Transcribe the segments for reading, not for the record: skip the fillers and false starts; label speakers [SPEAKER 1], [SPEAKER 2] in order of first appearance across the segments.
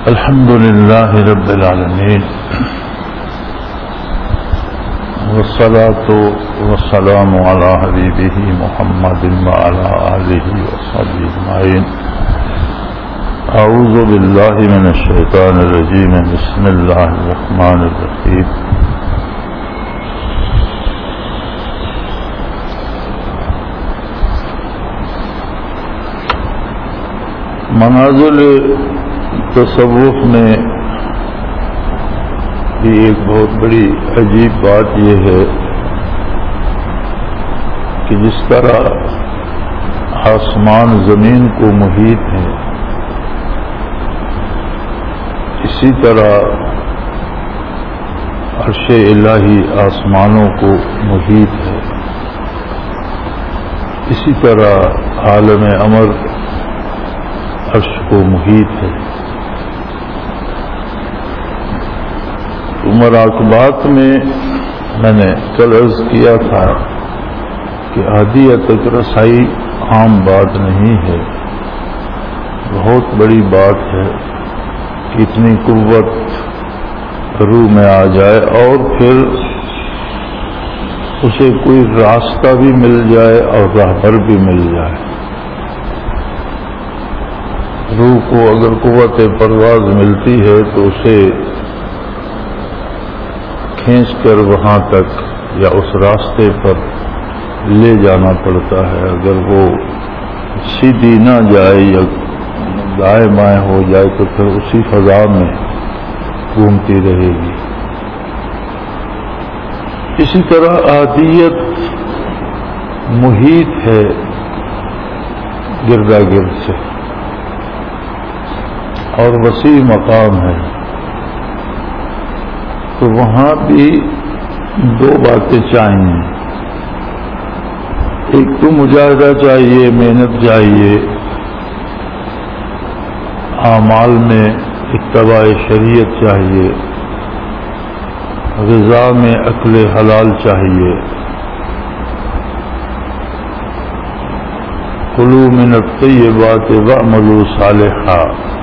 [SPEAKER 1] الحمد لله رب العالمين والصلاة والسلام على حبيبه محمد وعلى آله وصحبه أجمعين. أعوذ بالله من الشيطان الرجيم. بسم الله الرحمن الرحيم. منازل تصوف میں بھی ایک بہت بڑی عجیب بات یہ ہے کہ جس طرح آسمان زمین کو محیط ہے، اسی طرح عرش الہی آسمانوں کو محیط ہے، اسی طرح عالم امر عرش کو محیط ہے. مراقبات میں نے کل عرض کیا تھا کہ ہدیہ تک رسائی عام بات نہیں ہے، بہت بڑی بات ہے کہ اتنی قوت روح میں آ جائے اور پھر اسے کوئی راستہ بھی مل جائے اور راہبر بھی مل جائے. روح کو اگر قوت پرواز ملتی ہے تو اسے کھینچ کر وہاں تک یا اس راستے پر لے جانا پڑتا ہے. اگر وہ سیدھی نہ جائے یا دائیں بائیں ہو جائے تو پھر اسی فضا میں گھومتی رہے گی. اسی طرح احادیت محیط ہے گردا گرد سے اور وسیع مقام ہے، تو وہاں بھی دو باتیں چاہیے. ایک تو مجاہدہ چاہیے، محنت چاہیے، اعمال میں اتباع شریعت چاہیے، غذا میں اکل حلال چاہیے. کلوا من الطیبات واعملوا صالحا،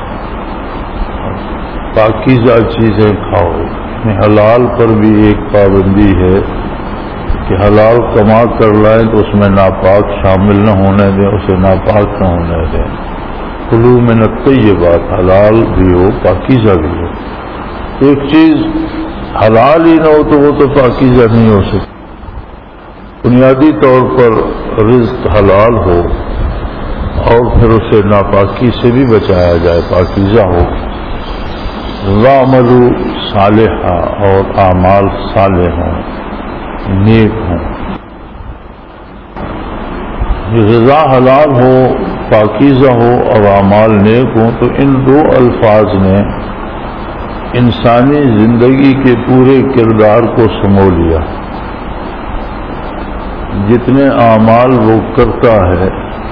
[SPEAKER 1] پاکیزہ چیزیں کھاؤ. حلال پر بھی ایک پابندی ہے کہ حلال کما کر لائیں تو اس میں ناپاک شامل نہ ہونے دیں، اسے ناپاک نہ ہونے دیں. کلوا من الطیبات، حلال بھی ہو پاکیزہ بھی ہو. ایک چیز حلال ہی نہ ہو تو وہ تو پاکیزہ نہیں ہو سکتی. بنیادی طور پر رزق حلال ہو اور پھر اسے ناپاکی سے بھی بچایا جائے، پاکیزہ ہو. وَعْمَلُوا صالحا، اور اعمال صالح ہوں، نیک ہوں. غذا حلال ہو، پاکیزہ ہو اور اعمال نیک ہوں، تو ان دو الفاظ نے انسانی زندگی کے پورے کردار کو سمو لیا. جتنے اعمال وہ کرتا ہے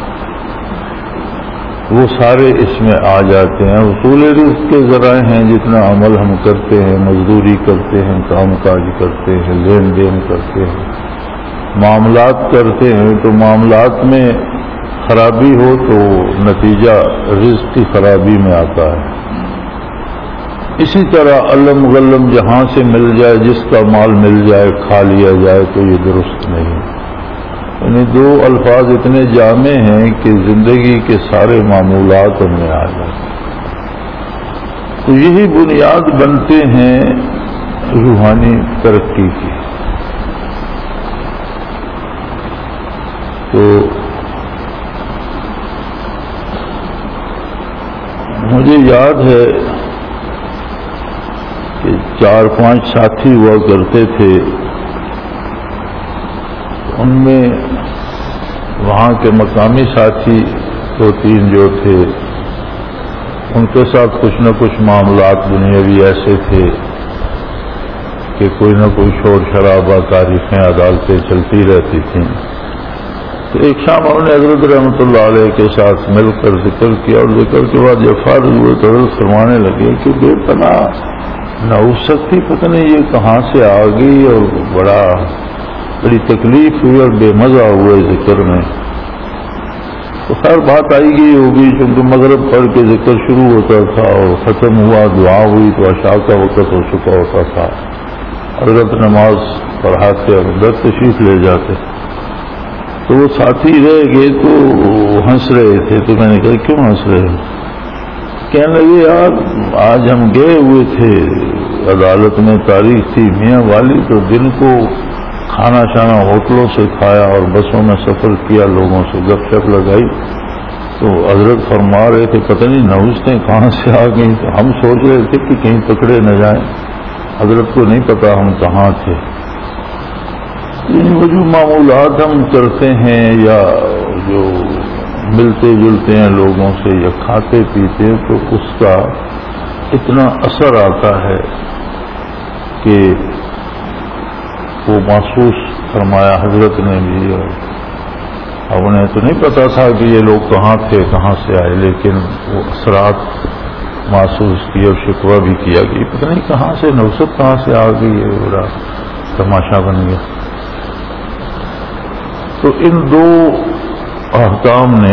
[SPEAKER 1] وہ سارے اس میں آ جاتے ہیں. اصول رزق کے ذرائع ہیں، جتنا عمل ہم کرتے ہیں، مزدوری کرتے ہیں، کام کاج کرتے ہیں، لین دین کرتے ہیں، معاملات کرتے ہیں، تو معاملات میں خرابی ہو تو نتیجہ رزق کی خرابی میں آتا ہے. اسی طرح علم غلم جہاں سے مل جائے، جس کا مال مل جائے کھا لیا جائے تو یہ درست نہیں. یعنی دو الفاظ اتنے جامع ہیں کہ زندگی کے سارے معمولات ان میں آ جاتے ہیں. تو یہی بنیاد بنتے ہیں روحانی ترقی کی. تو مجھے یاد ہے کہ 4-5 ساتھی ہوا کرتے تھے، ان میں وہاں کے مقامی ساتھی 2-3 جو تھے، ان کے ساتھ کچھ نہ کچھ معاملات دنیاوی ایسے تھے کہ کوئی نہ کوئی شور شرابہ، تاریخیں، عدالتیں چلتی رہتی تھیں. تو ایک شام ہم نے حضرت رحمۃ اللہ علیہ کے ساتھ مل کر ذکر کیا، اور ذکر کے بعد جب فارغ ہوئے تو عرض فرمانے لگے کہ بے پناہ نحوست تھی، پتہ نہیں یہ کہاں سے آ گئی، اور بڑی تکلیف ہوئی اور بے مزہ ہوئے ذکر میں. تو خیر بات آئی گئی ہوگی، چونکہ مغرب پڑھ کے ذکر شروع ہوتا تھا اور ختم ہوا، دعا ہوئی تو عشاء کا وقت ہو چکا ہوتا تھا، حضرت نماز پڑھاتے اور اندر تشریف لے جاتے، تو وہ ساتھی رہ گئے تو ہنس رہے تھے، تو میں نے کہا کیوں ہنس رہے ہیں؟ کہنے لگے یار آج ہم گئے ہوئے تھے عدالت میں، تاریخ تھی میاں والی، تو دن کو کھانا شانا ہوٹلوں سے کھایا اور بسوں میں سفر کیا، لوگوں سے گپ شپ لگائی، تو حضرت فرما رہے تھے پتہ نہیں نوزتیں کہاں سے آ گئیں، تو ہم سوچ رہے تھے کہ کہیں پکڑے نہ جائیں، حضرت کو نہیں پتا ہم کہاں تھے۔ وہ جو معمولات ہم کرتے ہیں یا جو ملتے جلتے ہیں لوگوں سے یا کھاتے پیتے ہیں، تو اس کا اتنا اثر آتا ہے کہ وہ محسوس فرمایا حضرت نے بھی، اور ہم نے تو نہیں پتا تھا کہ یہ لوگ کہاں تھے کہاں سے آئے، لیکن وہ اثرات محسوس کیے اور شکوہ بھی کیا کہ پتہ نہیں کہاں سے نوسط کہاں سے آ گئی، یہ بڑا تماشا بن گیا۔ تو ان دو احکام نے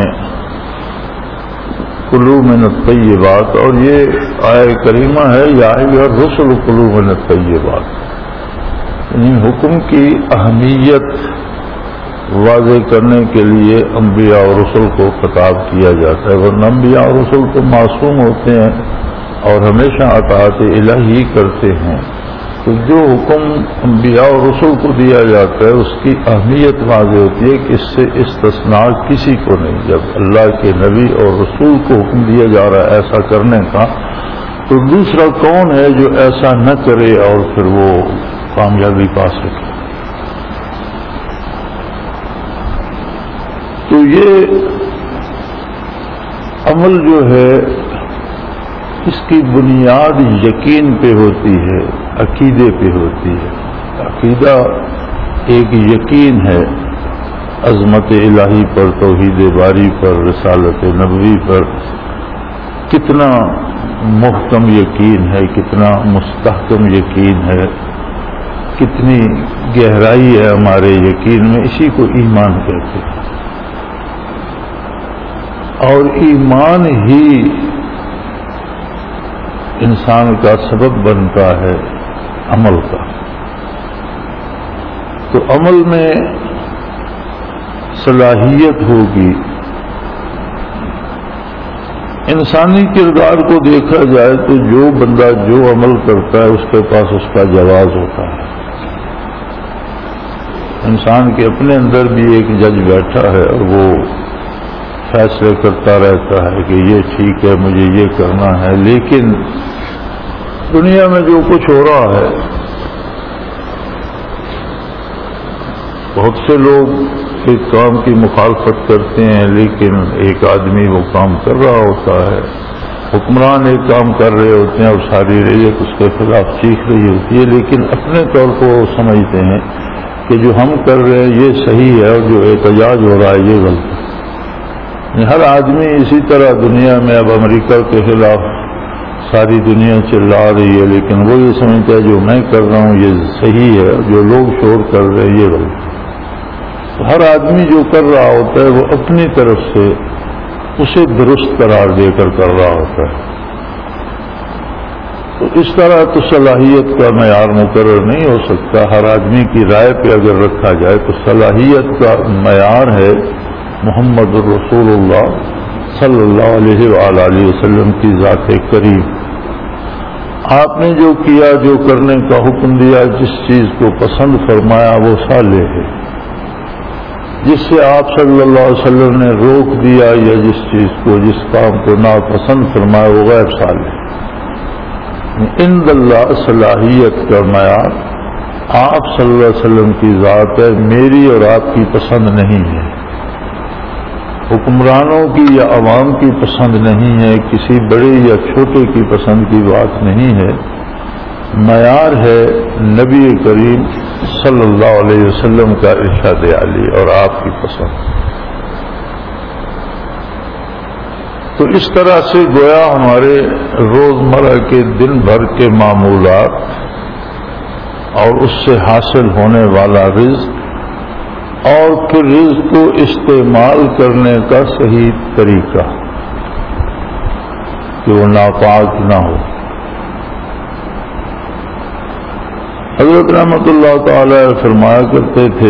[SPEAKER 1] کلوا من الطیبات، اور یہ آیہ کریمہ ہے یا ایھا الرسل کلوا من الطیبات، یعنی حکم کی اہمیت واضح کرنے کے لیے انبیاء اور رسل کو خطاب کیا جاتا ہے، ورنہ انبیاء اور رسل تو معصوم ہوتے ہیں اور ہمیشہ اطاعت الہی کرتے ہیں، تو جو حکم انبیاء اور رسل کو دیا جاتا ہے اس کی اہمیت واضح ہوتی ہے کہ اس سے استثناء کسی کو نہیں۔ جب اللہ کے نبی اور رسول کو حکم دیا جا رہا ہے ایسا کرنے کا، تو دوسرا کون ہے جو ایسا نہ کرے اور پھر وہ کامیابی پا سکے؟ تو یہ عمل جو ہے اس کی بنیاد یقین پہ ہوتی ہے، عقیدے پہ ہوتی ہے۔ عقیدہ ایک یقین ہے عظمت الہی پر، توحید باری پر، رسالت نبوی پر، کتنا محکم یقین ہے، کتنا مستحکم یقین ہے، کتنی گہرائی ہے ہمارے یقین میں، اسی کو ایمان کہتے ہیں۔ اور ایمان ہی انسان کا سبب بنتا ہے عمل کا۔ تو عمل میں صلاحیت ہوگی، انسانی کردار کو دیکھا جائے تو جو بندہ جو عمل کرتا ہے اس کے پاس اس کا جواز ہوتا ہے۔ انسان کے اپنے اندر بھی ایک جج بیٹھا ہے اور وہ فیصلے کرتا رہتا ہے کہ یہ ٹھیک ہے، مجھے یہ کرنا ہے، لیکن دنیا میں جو کچھ ہو رہا ہے، بہت سے لوگ ایک کام کی مخالفت کرتے ہیں، لیکن ایک آدمی وہ کام کر رہا ہوتا ہے، حکمران ایک کام کر رہے ہوتے ہیں اور ساری رعیت اس کے خلاف چیخ رہی ہوتی ہے، لیکن اپنے طور کو وہ سمجھتے ہیں کہ جو ہم کر رہے ہیں یہ صحیح ہے اور جو احتجاج ہو رہا ہے یہ غلط ہے۔ ہر آدمی اسی طرح دنیا میں اب امریکہ کے خلاف ساری دنیا چلا رہی ہے، لیکن وہ یہ سمجھتا ہے جو میں کر رہا ہوں یہ صحیح ہے، جو لوگ شور کر رہے ہیں یہ غلط ہے۔ تو ہر آدمی جو کر رہا ہوتا ہے وہ اپنی طرف سے اسے درست قرار دے کر رہا ہوتا ہے۔ تو اس طرح تو صلاحیت کا معیار مقرر نہیں ہو سکتا۔ ہر آدمی کی رائے پہ اگر رکھا جائے تو صلاحیت کا معیار ہے محمد رسول اللہ صلی اللہ علیہ وآلہ وسلم کی ذات کریم۔ آپ نے جو کیا، جو کرنے کا حکم دیا، جس چیز کو پسند فرمایا وہ صالح ہے، جس سے آپ صلی اللہ علیہ وسلم نے روک دیا یا جس چیز کو، جس کام کو ناپسند فرمایا وہ غیر صالح ہے۔ عند اللہ صلاحیت کا معیار آپ صلی اللہ علیہ وسلم کی ذات ہے، میری اور آپ کی پسند نہیں ہے، حکمرانوں کی یا عوام کی پسند نہیں ہے، کسی بڑے یا چھوٹے کی پسند کی بات نہیں ہے، معیار ہے نبی کریم صلی اللہ علیہ وسلم کا ارشاد عالی اور آپ کی پسند۔ تو اس طرح سے گویا ہمارے روزمرہ کے دن بھر کے معمولات اور اس سے حاصل ہونے والا رزق اور پھر رزق کو استعمال کرنے کا صحیح طریقہ کہ وہ ناپاک نہ ہو۔ حضرت رحمۃ اللہ تعالی فرمایا کرتے تھے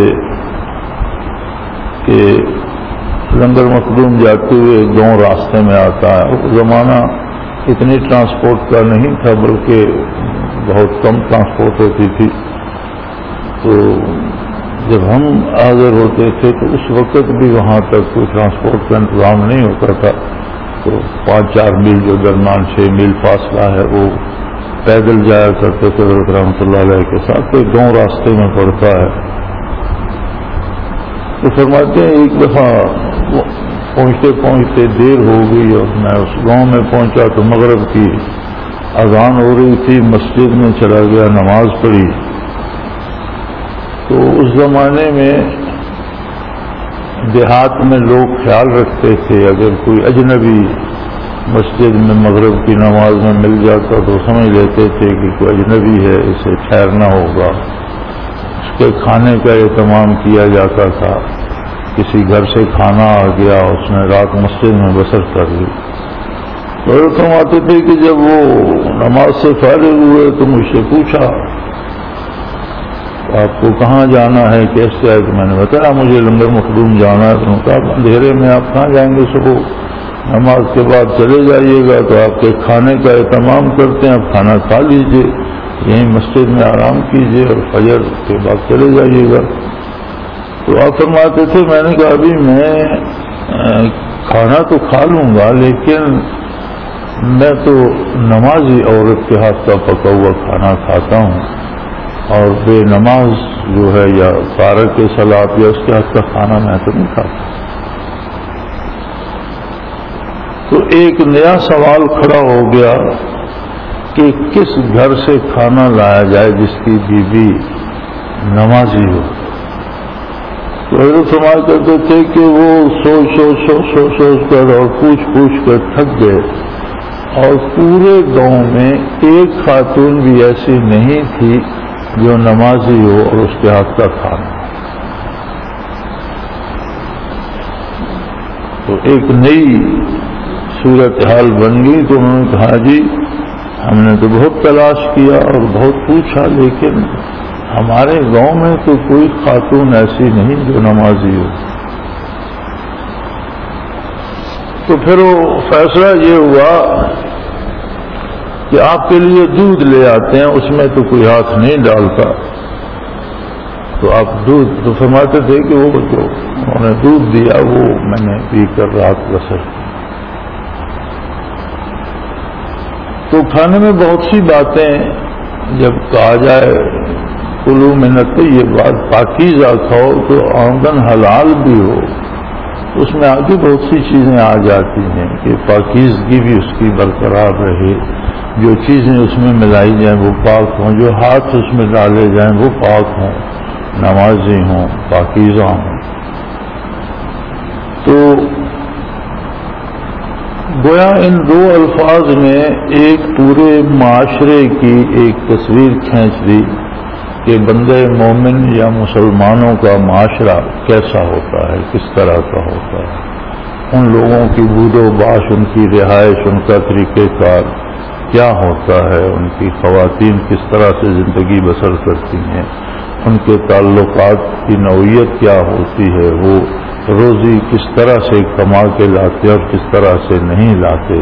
[SPEAKER 1] کہ لنگر مخدوم جاتے ہوئے گاؤں راستے میں آتا ہے۔ اس زمانہ اتنی ٹرانسپورٹ کا نہیں تھا، بلکہ بہت کم ٹرانسپورٹ ہوتی تھی۔ تو جب ہم حاضر ہوتے تھے تو اس وقت بھی وہاں تک کوئی ٹرانسپورٹ کا انتظام نہیں ہوتا تھا، تو 5-4 میل جو درمیان 6 میل فاصلہ ہے وہ پیدل جایا کرتے تھے حضرت رحمۃ اللہ علیہ کے ساتھ۔ کوئی گاؤں راستے میں پڑتا ہے تو فرماتے ہیں ایک دفعہ پہنچتے پہنچتے دیر ہو گئی اور میں اس گاؤں میں پہنچا تو مغرب کی اذان ہو رہی تھی، مسجد میں چلا گیا، نماز پڑھی۔ تو اس زمانے میں دیہات میں لوگ خیال رکھتے تھے اگر کوئی اجنبی مسجد میں مغرب کی نماز میں مل جاتا تو سمجھ لیتے تھے کہ کوئی اجنبی ہے، اسے ٹھہرنا ہوگا۔ اس کے کھانے کا اہتمام کیا جاتا تھا۔ کسی گھر سے کھانا آ گیا، اس نے رات مسجد میں بسر کر لی۔ تو فرماتے تھے کہ جب وہ نماز سے فارغ ہوئے تو مجھ سے پوچھا آپ کو کہاں جانا ہے، کیسے ہے؟ تو میں نے بتایا مجھے لنگر مخدوم جانا ہے۔ تو کہا اندھیرے میں آپ کہاں جائیں گے، صبح نماز کے بعد چلے جائیے گا تو آپ کے کھانے کا اہتمام کرتے ہیں، آپ کھانا کھا لیجئے، یہیں مسجد میں آرام کیجئے اور فجر کے بعد چلے جائیے گا۔ تو آپ فرماتے تھے میں نے کہا ابھی میں کھانا تو کھا لوں گا لیکن میں تو نمازی عورت کے ہاتھ کا پکا ہوا کھانا کھاتا ہوں، اور بے نماز جو ہے یا تارک صلاۃ یا اس کے ہاتھ کا کھانا میں تو نہیں کھاتا۔ تو ایک نیا سوال کھڑا ہو گیا کہ کس گھر سے کھانا لایا جائے جس کی بیوی نمازی ہو۔ تو حضرت فرمایا کرتے تھے کہ وہ سوچ کر اور پوچھ کر تھک گئے، اور پورے گاؤں میں ایک خاتون بھی ایسی نہیں تھی جو نمازی ہو اور اس کے ہاتھ کا کھانا۔ تو ایک نئی صورتحال بن گئی۔ تو انہوں نے کہا جی ہم نے تو بہت تلاش کیا اور بہت پوچھا لیکن ہمارے گاؤں میں تو کوئی خاتون ایسی نہیں جو نمازی ہو۔ تو پھر وہ فیصلہ یہ ہوا کہ آپ کے لیے دودھ لے آتے ہیں، اس میں تو کوئی ہاتھ نہیں ڈالتا۔ تو آپ دودھ تو فرماتے تھے کہ وہ جو انہوں نے دودھ دیا وہ میں نے پی کر رات بسر کی۔ تو کھانے میں بہت سی باتیں جب کہا جائے کلوا من الطیبات پاکیزہ کھاؤ تو آمدن حلال بھی ہو، اس میں آگے بہت سی چیزیں آ جاتی ہیں کہ پاکیزگی بھی اس کی برقرار رہے، جو چیزیں اس میں ملائی جائیں وہ پاک ہوں، جو ہاتھ اس میں ڈالے جائیں وہ پاک ہوں، نمازی ہوں، پاکیزہ ہوں۔ تو گویا ان دو الفاظ میں ایک پورے معاشرے کی ایک تصویر کھینچ دی کہ بندے مومن یا مسلمانوں کا معاشرہ کیسا ہوتا ہے، کس طرح کا ہوتا ہے، ان لوگوں کی بود و باش، ان کی رہائش، ان کا طریقہ کار کیا ہوتا ہے، ان کی خواتین کس طرح سے زندگی بسر کرتی ہیں، ان کے تعلقات کی نوعیت کیا ہوتی ہے، وہ روزی کس طرح سے کما کے لاتے اور کس طرح سے نہیں لاتے۔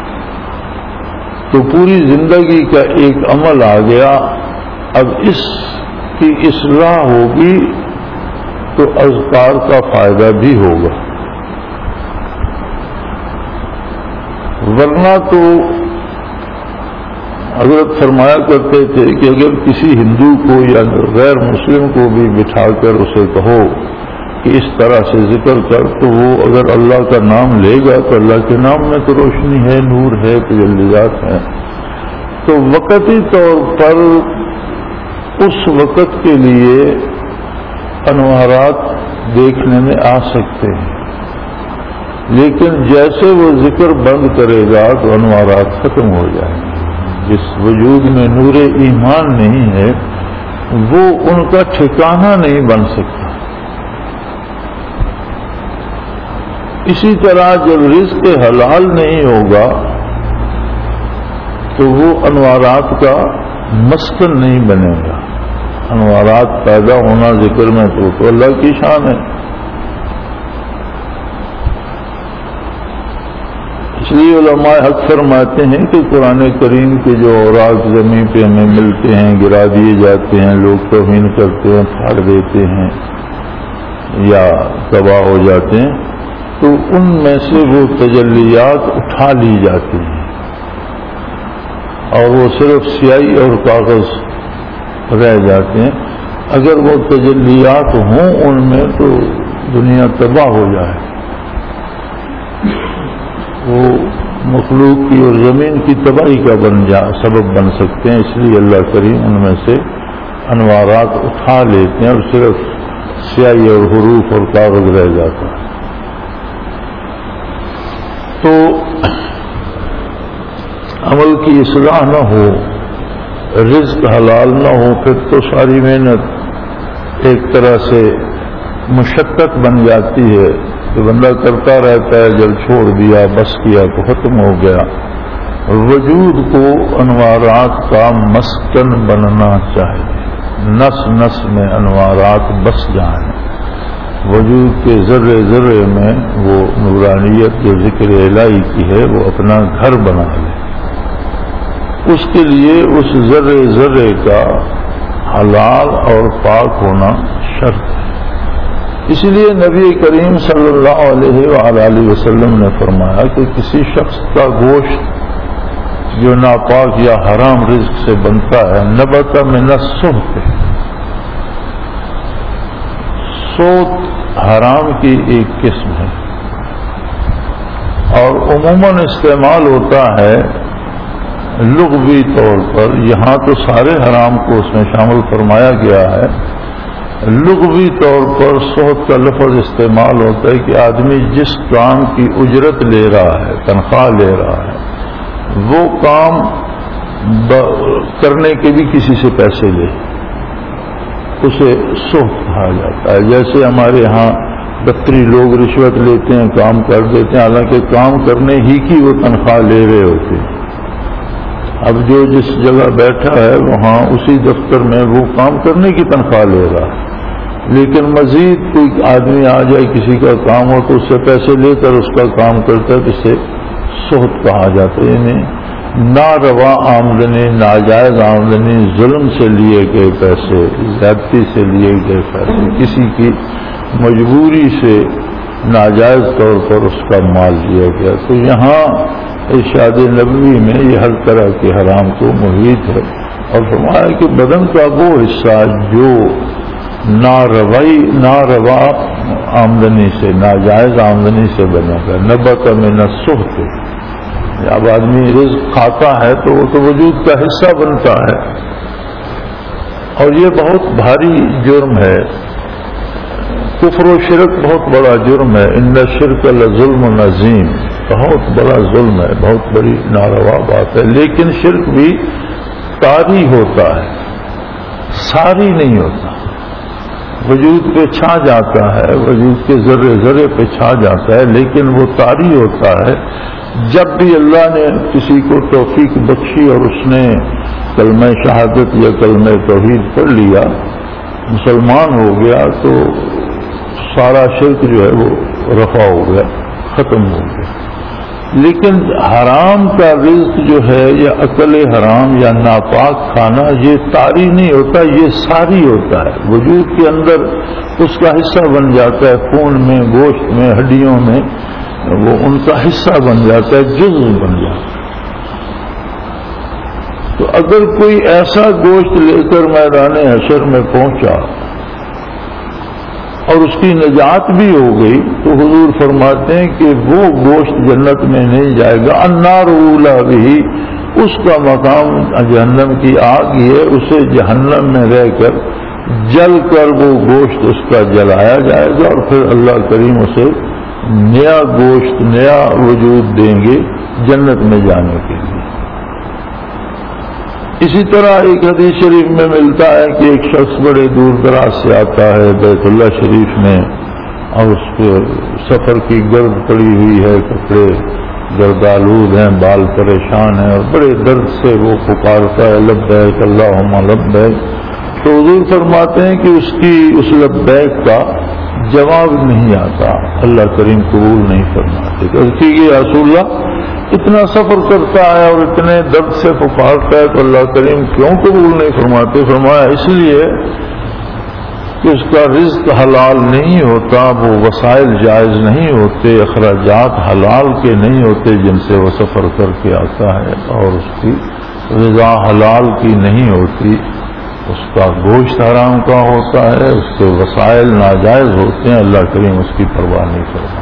[SPEAKER 1] تو پوری زندگی کا ایک عمل آ گیا۔ اب اس کی اصلاح ہوگی تو اذکار کا فائدہ بھی ہوگا، ورنہ تو حضرت فرمایا کرتے تھے کہ اگر کسی ہندو کو یا غیر مسلم کو بھی بٹھا کر اسے کہو کہ اس طرح سے ذکر کر تو وہ اگر اللہ کا نام لے گا تو اللہ کے نام میں تو روشنی ہے، نور ہے، تجلیات ہیں، تو وقتی طور پر اس وقت کے لیے انوارات دیکھنے میں آ سکتے ہیں، لیکن جیسے وہ ذکر بند کرے گا تو انوارات ختم ہو جائیں گے۔ جس وجود میں نور ایمان نہیں ہے وہ ان کا ٹھکانہ نہیں بن سکتا۔ اسی طرح جب رزق حلال نہیں ہوگا تو وہ انوارات کا مسکن نہیں بنے گا. انوارات پیدا ہونا ذکر میں تو اللہ کی شان ہے. اس لیے علماء حق فرماتے ہیں کہ قرآن کریم کے جو اوراق زمین پہ ہمیں ملتے ہیں گرا دیے جاتے ہیں، لوگ توہین کرتے ہیں، پھاڑ دیتے ہیں یا تباہ ہو جاتے ہیں، تو ان میں سے وہ تجلیات اٹھا لی جاتی ہیں اور وہ صرف سیاہی اور کاغذ رہ جاتے ہیں. اگر وہ تجلیات ہوں ان میں تو دنیا تباہ ہو جائے. وہ مخلوق کی اور زمین کی تباہی کا سبب بن سکتے ہیں. اس لیے اللہ کریم ان میں سے انوارات اٹھا لیتے ہیں اور صرف سیاہی اور حروف اور کاغذ رہ جاتا ہے. تو عمل کی اصلاح نہ ہو، رزق حلال نہ ہو، پھر تو ساری محنت ایک طرح سے مشقت بن جاتی ہے کہ بندہ کرتا رہتا ہے، جب چھوڑ دیا بس کیا تو ختم ہو گیا. وجود کو انوارات کا مسکن بننا چاہیے، نس نس میں انوارات بس جائیں، وجود کے ذرے ذرے میں وہ نورانیت جو ذکر الہی کی ہے وہ اپنا گھر بنا لے. اس کے لیے اس ذرے ذرے کا حلال اور پاک ہونا شرط ہے. اس لیے نبی کریم صلی اللہ علیہ وآلہ وسلم نے فرمایا کہ کسی شخص کا گوشت جو ناپاک یا حرام رزق سے بنتا ہے، نبت من السحت، سوت حرام کی ایک قسم ہے اور عموماً استعمال ہوتا ہے لغوی طور پر. یہاں تو سارے حرام کو اس میں شامل فرمایا گیا ہے. لغوی طور پر سحت کا لفظ استعمال ہوتا ہے کہ آدمی جس کام کی اجرت لے رہا ہے، تنخواہ لے رہا ہے، وہ کام کرنے کے بھی کسی سے پیسے لے، اسے سحت کہا جاتا ہے. جیسے ہمارے ہاں دفتری لوگ رشوت لیتے ہیں، کام کر دیتے ہیں، حالانکہ کام کرنے ہی کی وہ تنخواہ لے رہے ہوتے ہیں. اب جو جس جگہ بیٹھا ہے وہاں اسی دفتر میں وہ کام کرنے کی تنخواہ لے رہا ہے، لیکن مزید کوئی آدمی آ جائے، کسی کا کام ہو تو اس سے پیسے لے کر اس کا کام کرتا ہے، اسے سحت کہا جاتا ہے. یعنی ناروا آمدنی، ناجائز آمدنی، ظلم سے لیے گئے پیسے، زیادتی سے لیے گئے پیسے، کسی کی مجبوری سے ناجائز طور پر اس کا مال لیا گیا. تو یہاں ارشاد نبوی میں یہ ہر طرح کے حرام کو محیط ہے اور فرمایا کہ بدن کا وہ حصہ جو ناروا آمدنی سے، ناجائز آمدنی سے بنے گا، نبت من السحت. اب آدمی رزق کھاتا ہے تو وہ تو وجود کا حصہ بنتا ہے اور یہ بہت بھاری جرم ہے. کفر و شرک بہت بڑا جرم ہے. ان الشرک لظلم عظیم، بہت بڑا ظلم ہے، بہت بڑی ناروا بات ہے. لیکن شرک بھی طاری ہوتا ہے، ساری نہیں ہوتا. وجود پہ چھا جاتا ہے، وجود کے ذرے ذرے پہ چھا جاتا ہے، لیکن وہ طاری ہوتا ہے. جب بھی اللہ نے کسی کو توفیق بخشی اور اس نے کلمہ شہادت یا کلمہ توحید پڑھ لیا، مسلمان ہو گیا، تو سارا شرک جو ہے وہ رفع ہو گیا، ختم ہو گیا. لیکن حرام کا رزق جو ہے یا اکل حرام یا ناپاک کھانا، یہ طاری نہیں ہوتا، یہ ساری ہوتا ہے. وجود کے اندر اس کا حصہ بن جاتا ہے، خون میں، گوشت میں، ہڈیوں میں، وہ ان کا حصہ بن جاتا ہے، جزو بن جاتا ہے. تو اگر کوئی ایسا گوشت لے کر میدان حشر میں پہنچا اور اس کی نجات بھی ہو گئی تو حضور فرماتے ہیں کہ وہ گوشت جنت میں نہیں جائے گا. النار اولی بھی، اس کا مقام جہنم کی آگ ہی ہے. اسے جہنم میں رہ کر جل کر وہ گوشت اس کا جلایا جائے گا اور پھر اللہ کریم اسے نیا گوشت، نیا وجود دیں گے جنت میں جانے کے لیے. اسی طرح ایک حدیث شریف میں ملتا ہے کہ ایک شخص بڑے دور دراز سے آتا ہے بیت اللہ شریف میں اور اس پہ سفر کی گرد پڑی ہوئی ہے، کپڑے گردآلود ہیں، بال پریشان ہیں، اور بڑے درد سے وہ پکارتا ہے لبیک اللہم لبیک، تو حضور فرماتے ہیں کہ اس لبیک کا جواب نہیں آتا، اللہ کریم قبول نہیں فرماتے۔ تو کہ یا رسول اللہ اتنا سفر کرتا ہے اور اتنے درد سے پکارتا ہے تو اللہ کریم کیوں قبول نہیں فرماتے؟ فرمایا اس لیے کہ اس کا رزق حلال نہیں ہوتا، وہ وسائل جائز نہیں ہوتے، اخراجات حلال کے نہیں ہوتے جن سے وہ سفر کر کے آتا ہے، اور اس کی غذا حلال کی نہیں ہوتی، اس کا گوشت حرام کا ہوتا ہے، اس کے وسائل ناجائز ہوتے ہیں، اللہ کریم اس کی پرواہ نہیں کرتا۔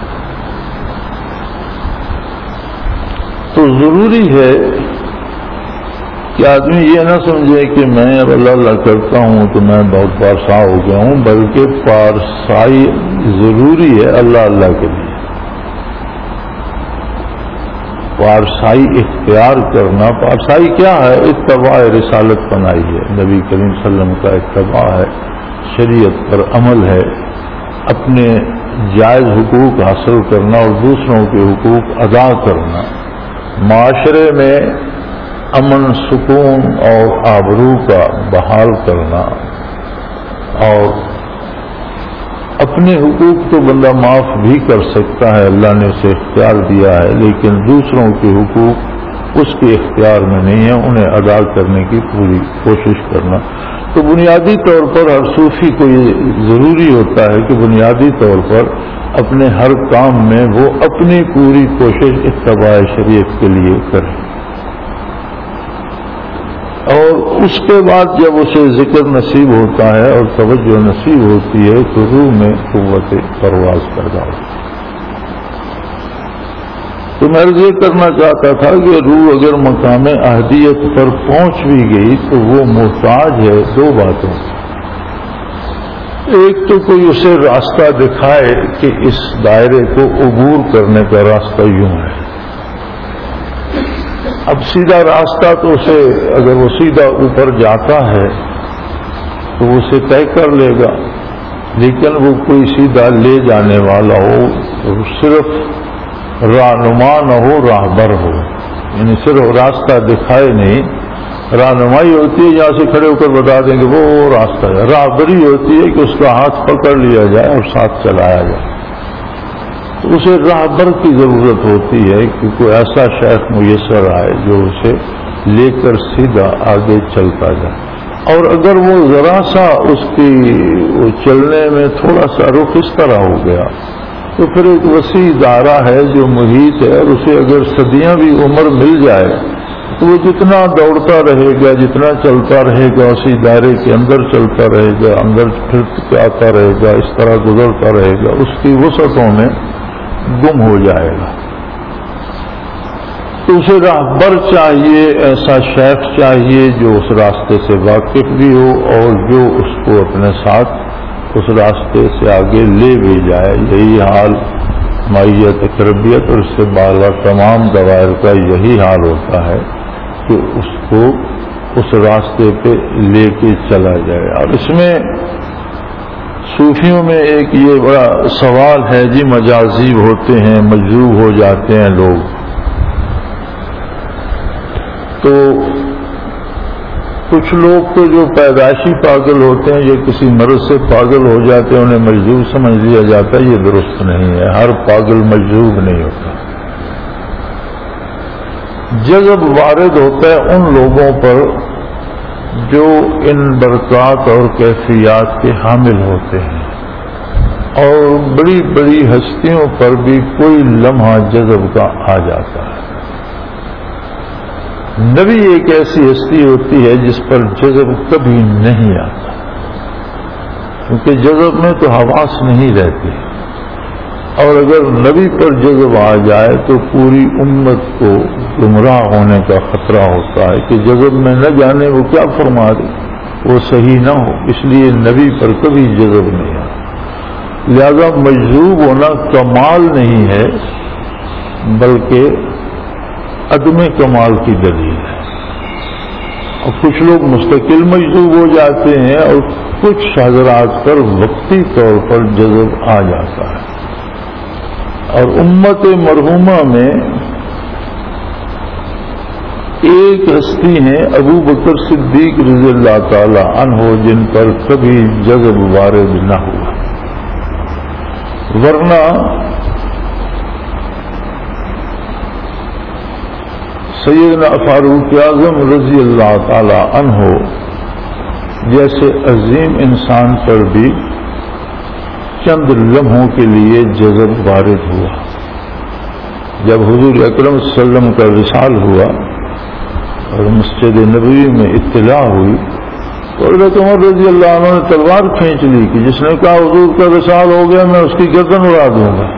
[SPEAKER 1] تو ضروری ہے کہ آدمی یہ نہ سمجھے کہ میں اب اللہ کرتا ہوں تو میں بہت پارسا ہو گیا ہوں، بلکہ پارسائی ضروری ہے اللہ کے لیے۔ پارسائی اختیار کرنا، پارسائی کیا ہے؟ اتباع رسالت بنائی ہے، نبی کریم صلی اللہ علیہ وسلم کا اتباع ہے، شریعت پر عمل ہے، اپنے جائز حقوق حاصل کرنا اور دوسروں کے حقوق ادا کرنا، معاشرے میں امن سکون اور آبرو کا بحال کرنا، اور اپنے حقوق تو بندہ معاف بھی کر سکتا ہے، اللہ نے اسے اختیار دیا ہے، لیکن دوسروں کے حقوق اس کے اختیار میں نہیں ہے، انہیں ادا کرنے کی پوری کوشش کرنا۔ تو بنیادی طور پر ہر صوفی کو یہ ضروری ہوتا ہے کہ بنیادی طور پر اپنے ہر کام میں وہ اپنی پوری کوشش اتباع شریعت کے لیے کرے، اور اس کے بعد جب اسے ذکر نصیب ہوتا ہے اور توجہ نصیب ہوتی ہے تو روح میں قوت پرواز پیدا ہوتی ہے۔ تو میں یہ کرنا چاہتا تھا کہ روح اگر مقام اہدیت پر پہنچ بھی گئی تو وہ محتاج ہے دو باتوں کی۔ ایک تو کوئی اسے راستہ دکھائے کہ اس دائرے کو عبور کرنے کا راستہ یوں ہے۔ اب سیدھا راستہ تو اسے اگر وہ سیدھا اوپر جاتا ہے تو اسے طے کر لے گا، لیکن وہ کوئی سیدھا لے جانے والا ہو، صرف رہنما نہ ہو، راہبر ہو، یعنی صرف راستہ دکھائے نہیں، رہنمائی ہوتی ہے جہاں سے کھڑے ہو کر بتا دیں کہ وہ راستہ ہے، راہبری ہوتی ہے کہ اس کا ہاتھ پکڑ لیا جائے اور ساتھ چلایا جائے۔ تو اسے راہبر کی ضرورت ہوتی ہے کہ کوئی ایسا شیخ میسر آئے جو اسے لے کر سیدھا آگے چلتا جائے، اور اگر وہ ذرا سا اس کی چلنے میں تھوڑا سا رخ اس طرح ہو گیا تو پھر ایک وسیع دائرہ ہے جو محیط ہے، اور اسے اگر صدیاں بھی عمر مل جائے تو وہ جتنا دوڑتا رہے گا، جتنا چلتا رہے گا، اسی دائرے کے اندر چلتا رہے گا، اندر پھر کے آتا رہے گا، اس طرح گزرتا رہے گا، اس کی وسعتوں میں گم ہو جائے گا۔ تو اسے راہبر چاہیے، ایسا شیخ چاہیے جو اس راستے سے واقف بھی ہو اور جو اس کو اپنے ساتھ اس راستے سے آگے لے بھی جائے۔ یہی حال مائیت تربیت اور اس سے بالا تمام دوائر کا یہی حال ہوتا ہے کہ اس کو اس راستے پہ لے کے چلا جائے۔ اور اس میں صوفیوں میں ایک یہ بڑا سوال ہے جی، مجاذیب ہوتے ہیں، مجذوب ہو جاتے ہیں لوگ، تو کچھ لوگ تو جو پیدائشی پاگل ہوتے ہیں یا کسی مرض سے پاگل ہو جاتے ہیں انہیں مجذوب سمجھ لیا جاتا ہے، یہ درست نہیں ہے، ہر پاگل مجذوب نہیں ہوتا۔ جذب وارد ہوتا ہے ان لوگوں پر جو ان برکات اور کیفیات کے حامل ہوتے ہیں، اور بڑی بڑی ہستیوں پر بھی کوئی لمحہ جذب کا آ جاتا ہے۔ نبی ایک ایسی ہستی ہوتی ہے جس پر جذب کبھی نہیں آتا، کیونکہ جذب میں تو حواس نہیں رہتی، اور اگر نبی پر جذب آ جائے تو پوری امت کو گمراہ ہونے کا خطرہ ہوتا ہے کہ جذب میں نہ جانے وہ کیا فرما دے، وہ صحیح نہ ہو، اس لیے نبی پر کبھی جذب نہیں آتا۔ لہذا مجذوب ہونا کمال نہیں ہے بلکہ عدم کمال کی دلیل ہے۔ اور کچھ لوگ مستقل مجذوب ہو جاتے ہیں اور کچھ حضرات پر وقتی طور پر جذب آ جاتا ہے. اور امت مرحومہ میں ایک ہستی ہیں ابو بکر صدیق رضی اللہ تعالی عنہ جن پر کبھی جذب وارد نہ ہوا، ورنہ سیدنا فاروق اعظم رضی اللہ تعالی عنہ جیسے عظیم انسان پر بھی چند لمحوں کے لیے جذب وارد ہوا. جب حضور اکرم صلی اللہ علیہ وسلم کا وصال ہوا اور مسجد نبوی میں اطلاع ہوئی تو حضرت عمر رضی اللہ عنہ نے تلوار کھینچ لی کہ جس نے کہا حضور کا وصال ہو گیا میں اس کی گردن اڑا دوں گا.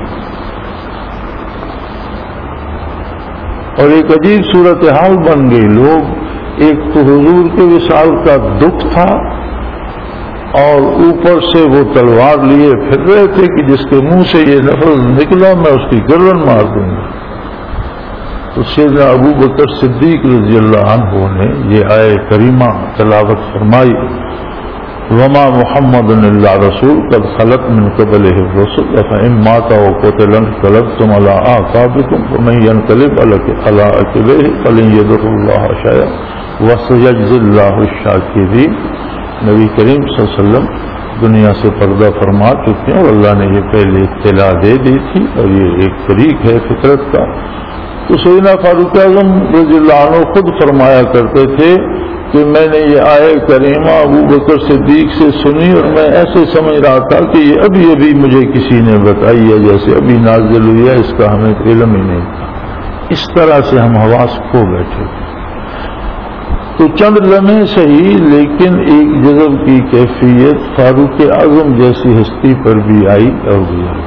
[SPEAKER 1] اور ایک عجیب صورتحال بن گئی. لوگ ایک تو حضور کے وصال کا دکھ تھا اور اوپر سے وہ تلوار لیے پھر رہے تھے کہ جس کے منہ سے یہ لفظ نکلا میں اس کی گردن مار دوں گا. تو سیدنا ابو بکر صدیق رضی اللہ عنہ نے یہ آیہ کریمہ تلاوت فرمائی، وما محمد الا رسول قد خلت من قبلہ الرسل افإن مات أو قتل انقلبتم على أعقابكم ومن ينقلب على عقبيه فلن يضر الله شيئا وسيجزي الله الشاكرين. نبی کریم صلی اللہ علیہ وسلم دنیا سے پردہ فرما چکے ہیں اور اللہ نے یہ پہلے اطلاع دے دی تھی اور یہ ایک طریق ہے فطرت کا. تو سیدنا فاروق اعظم رضی اللہ عنہ خود فرمایا کرتے تھے کہ میں نے یہ آیہ کریمہ ابو بکر صدیق سے سنی اور میں ایسے سمجھ رہا تھا کہ یہ ابھی مجھے کسی نے بتائی ہے، جیسے ابھی نازل ہوئی ہے، اس کا ہمیں علم ہی نہیں تھا. اس طرح سے ہم حواس کھو بیٹھے تھے. تو چند لمحے صحیح لیکن ایک جذب کی کیفیت فاروق اعظم جیسی ہستی پر بھی آئی اور بھی آئی.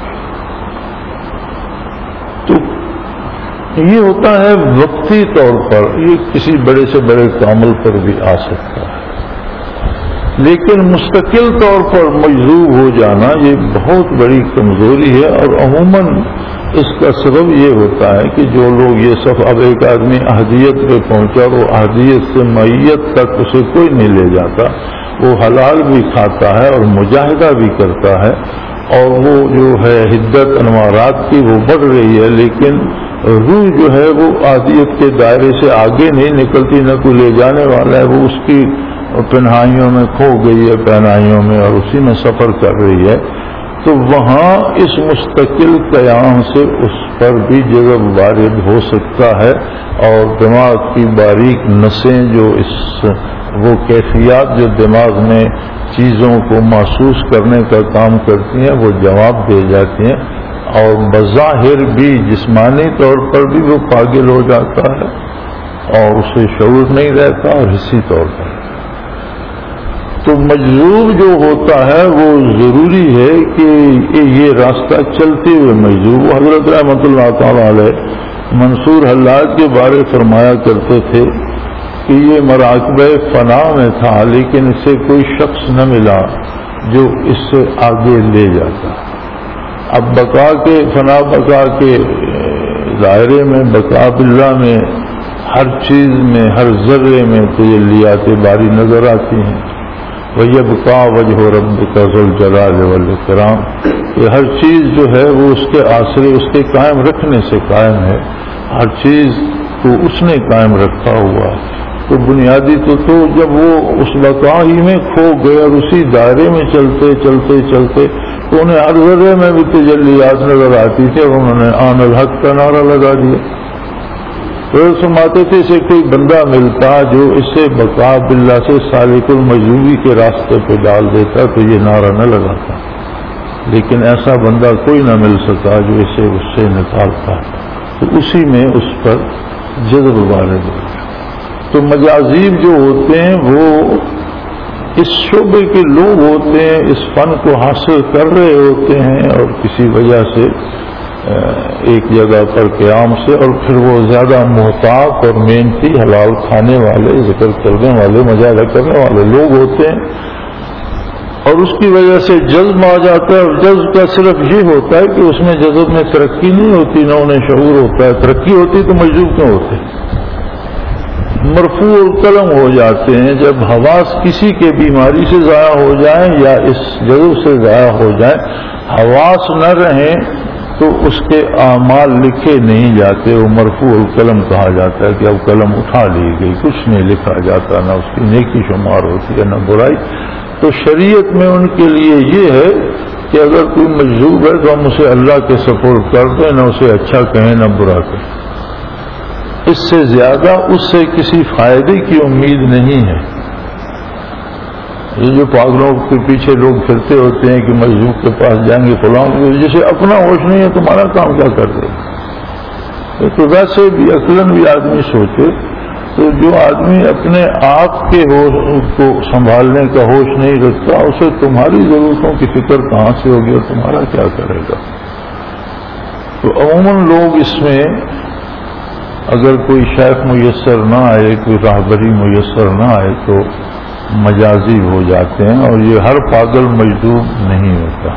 [SPEAKER 1] تو یہ ہوتا ہے وقتی طور پر، یہ کسی بڑے سے بڑے کامل پر بھی آ سکتا ہے، لیکن مستقل طور پر مجذوب ہو جانا یہ بہت بڑی کمزوری ہے. اور عموماً اس کا سبب یہ ہوتا ہے کہ جو لوگ یہ سب، اب ایک آدمی احدیت پہ پہنچا، وہ احدیت سے معیت تک اسے کوئی نہیں لے جاتا، وہ حلال بھی کھاتا ہے اور مجاہدہ بھی کرتا ہے، اور وہ جو ہے حدت انوارات کی وہ بڑھ رہی ہے، لیکن روح جو ہے وہ احدیت کے دائرے سے آگے نہیں نکلتی، نہ کوئی لے جانے والا ہے، وہ اس کی پنہائیوں میں کھو گئی ہے، پہنائیوں میں، اور اسی میں سفر کر رہی ہے. تو وہاں اس مستقل قیام سے اس پر بھی جذب وارد ہو سکتا ہے، اور دماغ کی باریک نسیں جو وہ کیفیات جو دماغ میں چیزوں کو محسوس کرنے کا کام کرتی ہیں وہ جواب دے جاتی ہیں، اور بظاہر بھی جسمانی طور پر بھی وہ پاگل ہو جاتا ہے اور اسے شعور نہیں رہتا، اور حسی طور پر. تو مجذوب جو ہوتا ہے وہ ضروری ہے کہ یہ راستہ چلتے ہوئے مجذوب. حضرت رحمۃ اللہ تعالی علیہ منصور حلاج کے بارے فرمایا کرتے تھے کہ یہ مراقبہ فنا میں تھا، لیکن اسے کوئی شخص نہ ملا جو اس سے آگے لے جاتا. اب بقا کے فنا بقا کے دائرے میں، بقا باللہ میں، ہر چیز میں، ہر ذرے میں تجلیات باری نظر آتی ہیں. وَيَبْقَى وَجْهُ رَبِّكَ ذُو الْجَلَالِ وَالْإِكْرَامِ، یہ ہر چیز جو ہے وہ اس کے آسرے، اس کے قائم رکھنے سے قائم ہے. ہر چیز کو اس نے قائم رکھا ہوا ہے. تو بنیادی تو جب وہ اس بقا ہی میں کھو گئے اور اسی دائرے میں چلتے چلتے چلتے تو انہیں ہر ذرے میں بھی تجلیات نظر آتی تھی، اور انہوں نے آن الحق کا نعرہ لگا دیا. تو سماتے تھے اسے کوئی بندہ ملتا جو اسے بقا باللہ سے سالک المجذوبی کے راستے پہ ڈال دیتا تو یہ نعرہ نہ لگاتا، لیکن ایسا بندہ کوئی نہ مل سکا جو اسے اس سے نکالتا. تو اسی میں اس پر جذب وارد ہو. تو مجاذیب جو ہوتے ہیں وہ اس شعبے کے لوگ ہوتے ہیں، اس فن کو حاصل کر رہے ہوتے ہیں، اور کسی وجہ سے ایک جگہ پر قیام سے، اور پھر وہ زیادہ محتاط اور محنتی حلال کھانے والے، ذکر کرنے والے، مجاہدہ کرنے والے لوگ ہوتے ہیں، اور اس کی وجہ سے جذب آ جاتا ہے. اور جذب کا صرف یہ ہوتا ہے کہ اس میں جذب میں ترقی نہیں ہوتی، نہ انہیں شعور ہوتا ہے. ترقی ہوتی تو مجذوب کیوں ہوتے؟ مرفوع القلم ہو جاتے ہیں جب حواس کسی کے بیماری سے ضائع ہو جائیں یا اس جزو سے ضائع ہو جائیں. حواس نہ رہیں تو اس کے اعمال لکھے نہیں جاتے. وہ مرفوع القلم کہا جاتا ہے کہ اب قلم اٹھا لی گئی, کچھ نہیں لکھا جاتا, نہ اس کی نیکی شمار ہوتی ہے نہ برائی. تو شریعت میں ان کے لیے یہ ہے کہ اگر کوئی مجذوب ہے تو ہم اسے اللہ کے سپورٹ کر دیں, نہ اسے اچھا کہیں نہ برا کہیں. اس سے زیادہ اس سے کسی فائدے کی امید نہیں ہے. یہ جو پاگلوں کے پیچھے لوگ پھرتے ہوتے ہیں کہ مجذوب کے پاس جائیں گے فلاں, جسے اپنا ہوش نہیں ہے تمہارا کام کیا کر دے. تو ویسے بھی عقلاً بھی آدمی سوچے تو جو آدمی اپنے آپ کے ہوش کو سنبھالنے کا ہوش نہیں رکھتا اسے تمہاری ضرورتوں کی فکر کہاں سے ہوگی اور تمہارا کیا کرے گا. تو عموماً لوگ اس میں اگر کوئی شیخ میسر نہ آئے, کوئی راہبری میسر نہ آئے تو مجازی ہو جاتے ہیں, اور یہ ہر پاگل مجذوب نہیں ہوتا.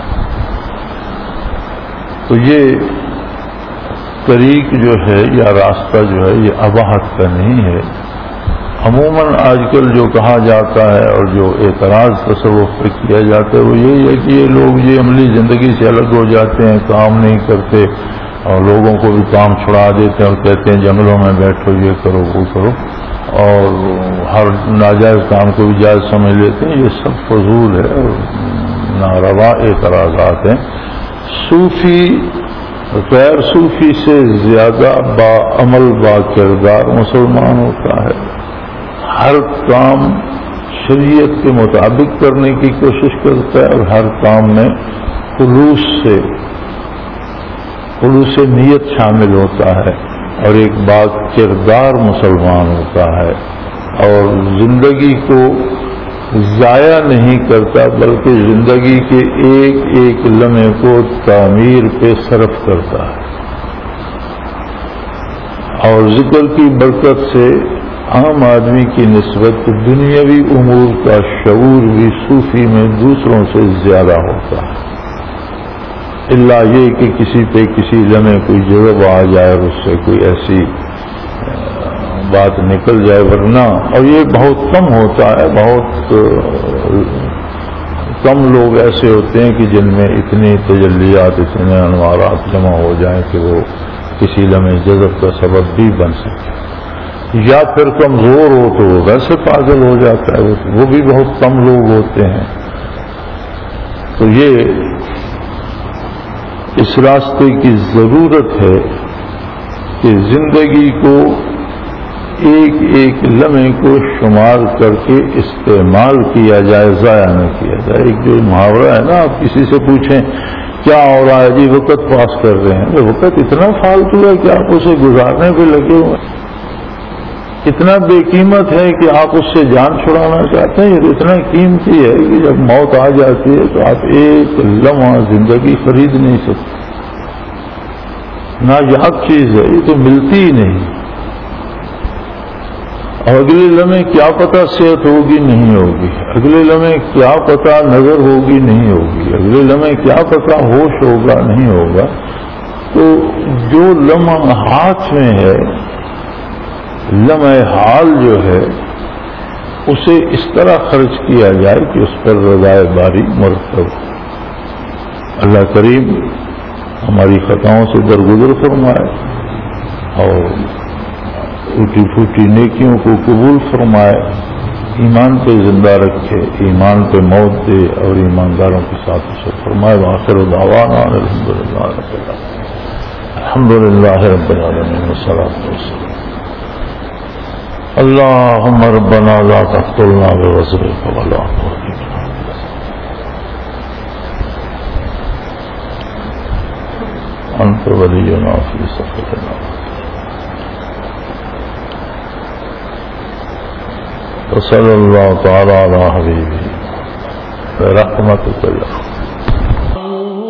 [SPEAKER 1] تو یہ طریق جو ہے یا راستہ جو ہے یہ اباحت کا نہیں ہے. عموماً آج کل جو کہا جاتا ہے اور جو اعتراض تصوف پہ کیا جاتا ہے وہ یہی ہے کہ یہ لوگ یہ عملی زندگی سے الگ ہو جاتے ہیں, کام نہیں کرتے اور لوگوں کو بھی کام چھڑا دیتے ہیں اور کہتے ہیں جنگلوں میں بیٹھو, یہ کرو وہ کرو, اور ہر ناجائز کام کو بھی جائز سمجھ لیتے ہیں. یہ سب فضول ہے اور ناروا اعتراضات ہیں. صوفی غیر صوفی سے زیادہ با عمل با کردار مسلمان ہوتا ہے. ہر کام شریعت کے مطابق کرنے کی کوشش کرتا ہے اور ہر کام میں خلوص نیت شامل ہوتا ہے, اور ایک با کردار مسلمان ہوتا ہے, اور زندگی کو ضائع نہیں کرتا بلکہ زندگی کے ایک ایک لمحے کو تعمیر پہ صرف کرتا ہے. اور ذکر کی برکت سے عام آدمی کی نسبت دنیاوی امور کا شعور بھی صوفی میں دوسروں سے زیادہ ہوتا ہے, الا یہ کہ کسی پہ کسی لمحے کوئی جذب آ جائے اور اس سے کوئی ایسی بات نکل جائے, ورنہ اور یہ بہت کم ہوتا ہے. بہت کم لوگ ایسے ہوتے ہیں کہ جن میں اتنی تجلیات, اتنے انوارات جمع ہو جائیں کہ وہ کسی لمحے جذب کا سبب بھی بن سکے. یا پھر کمزور ہو تو وہ ویسے پاگل ہو جاتا ہے, وہ بھی بہت کم لوگ ہوتے ہیں. تو یہ اس راستے کی ضرورت ہے کہ زندگی کو ایک ایک لمحے کو شمار کر کے استعمال کیا جائے, ضائع نہ کیا جائے. ایک جو محاورہ ہے نا, آپ کسی سے پوچھیں کیا ہو رہا ہے, جی وقت پاس کر رہے ہیں. وقت اتنا فالتو ہے کہ آپ اسے گزارنے پہ لگے ہوئے, اتنا بے قیمت ہے کہ آپ اس سے جان چھڑانا چاہتے ہیں. یہ تو اتنا قیمتی ہے کہ جب موت آ جاتی ہے تو آپ ایک لمحہ زندگی خرید نہیں سکتے. نایاب چیز ہے, یہ تو ملتی ہی نہیں. اور اگلے لمحے کیا پتہ صحت ہوگی نہیں ہوگی, اگلے لمحے کیا پتہ نظر ہوگی نہیں ہوگی, اگلے لمحے کیا پتہ ہوش ہوگا نہیں ہوگا. تو جو لمحہ ہاتھ میں ہے, لمحہ حال جو ہے, اسے اس طرح خرچ کیا جائے کہ اس پر رضائے باری مرتب. اللہ کریم ہماری خطاؤں سے درگزر فرمائے اور ٹوٹی پھوٹی نیکیوں کو قبول فرمائے, ایمان پہ زندہ رکھے, ایمان پہ موت دے اور ایمانداروں کے ساتھ اسے فرمائے. وآخر دعوانا الحمدللہ رب العالمین والصلاة والسلام. اللہم ربنا لا تقتلنا بغضبک ولا تهلكنا انت ولینا فی سخطنا وصلی اللہ تعالی علی حبیبہ برحمتک اللہ.